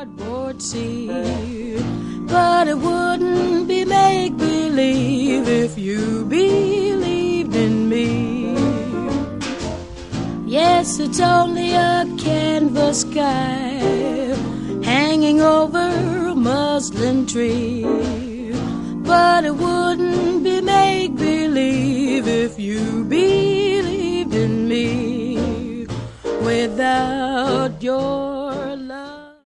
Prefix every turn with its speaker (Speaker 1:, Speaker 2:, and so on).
Speaker 1: cardboard sea. But it wouldn't be make-believe if you believed in me. Yes, it's only a canvas sky hanging over a muslin tree. But it wouldn't be make-believe if you believed in me. Without your